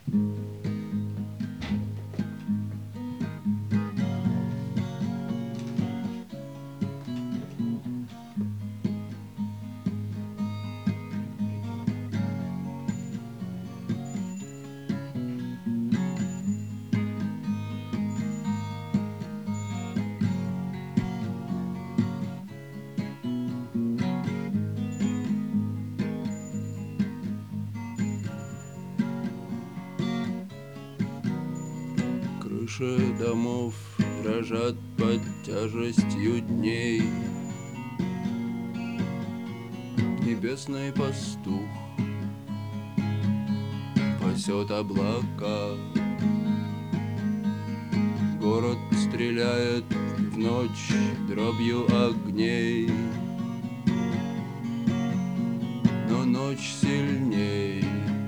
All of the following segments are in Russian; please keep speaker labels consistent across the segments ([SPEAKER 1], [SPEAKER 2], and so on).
[SPEAKER 1] Крыши домов дрожат под тяжестью дней. Небесный пастух пасет облака. Город стреляет в ночь дробью огней, но ночь сильней,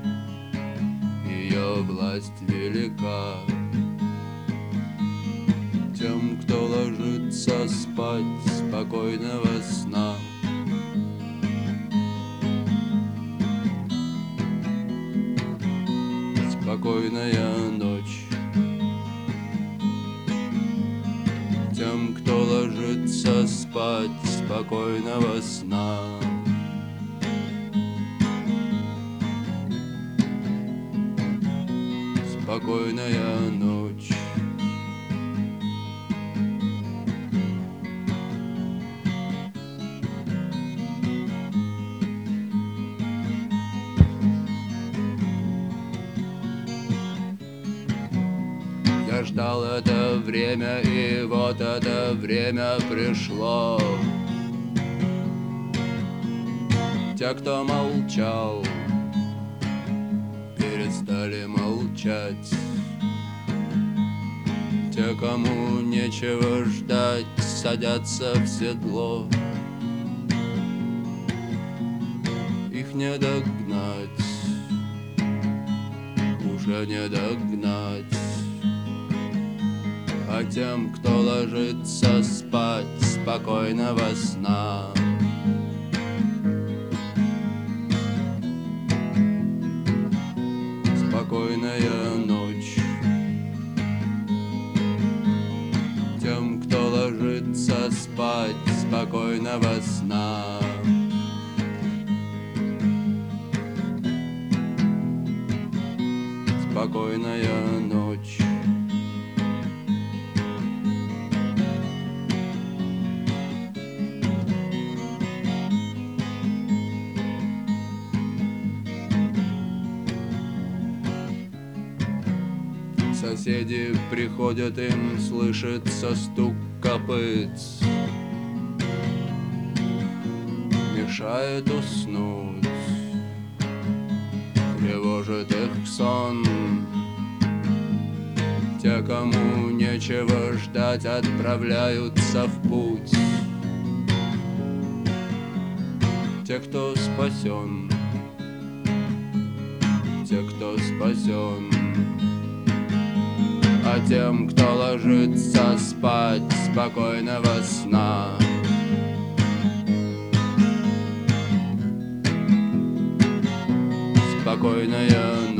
[SPEAKER 1] ее власть велика. Тем, кто ложится спать, спокойного сна. Спокойная ночь. Тем, кто ложится спать, спокойного сна. Спокойная ночь. Я ждал это время, и вот это время пришло. Те, кто молчал, перестали молчать. Те, кому нечего ждать, садятся в седло. Их не догнать, уже не догнать. А тем, кто ложится спать, спокойного сна. Спокойная ночь. Тем, кто ложится спать, спокойного сна. Спокойная ночь. Соседи приходят, им слышится стук копыт, мешает уснуть, тревожит их сон. Те, кому нечего ждать, отправляются в путь. Те, кто спасен, те, кто спасен. А тем, кто ложится спать, спокойного сна. Спокойная ночь.